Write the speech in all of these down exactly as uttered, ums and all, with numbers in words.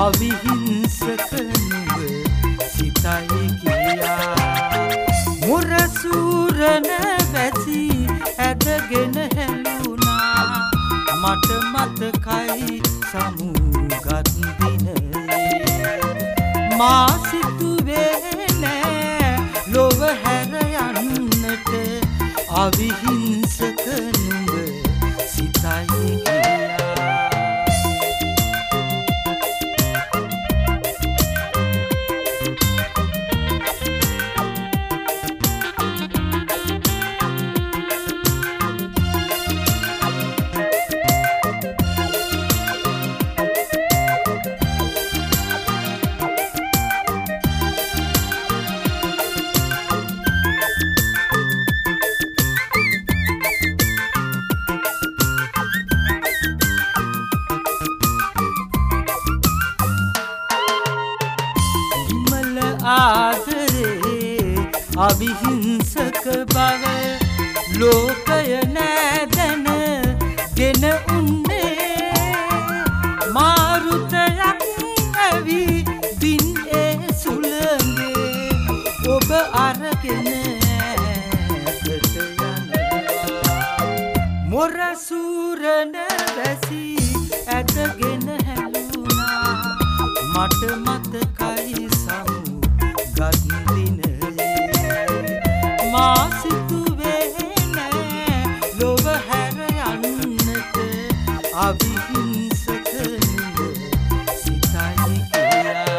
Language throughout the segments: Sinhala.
අවිහිංසක නුඹ සිතයි කියා මුරසූරන වැසි ඇදගෙන හැලුණා මට මතකයි සමුගත් දිනයේ මා සිතුවේ නෑ ලොව හැර යන්නට අවිහිංසක නුඹ සිතයි කියා ආදරේ අවිහිංසක බව ලෝකය නැදන ගෙන උන්නේ මාරුතයක් ඇවි දින් ඒ සුළඟේ ඔබ අරගෙන ඇතට යනවා මොරසූරන වැසි ඇදගෙන හැලුණා මට මතකයි ගත් දිනයේ මා සිතුවේ නෑ ලොව හැර යන්නට අවිහිංසක නුඹ සිතයි කියා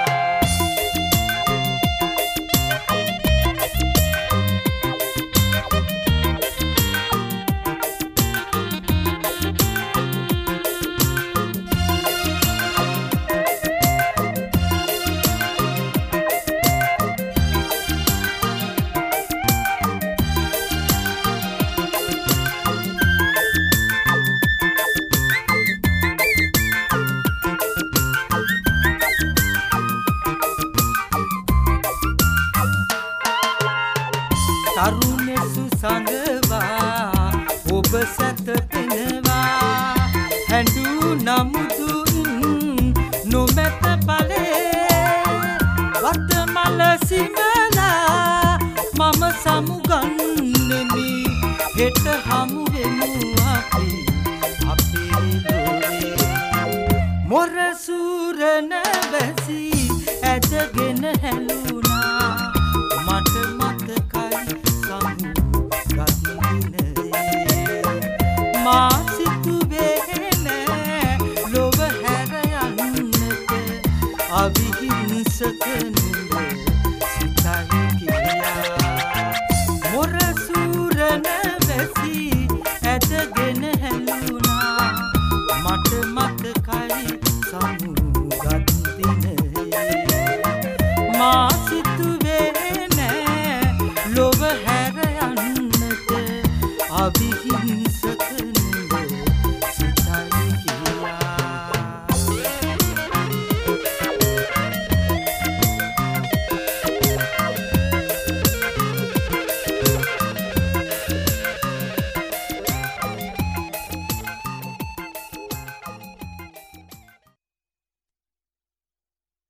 තරුණෙසු සඟවා ඔබ සැතපෙනවා හැඬු නමුදුන් නොමැත පලේ වතමල සිමලා මම සමු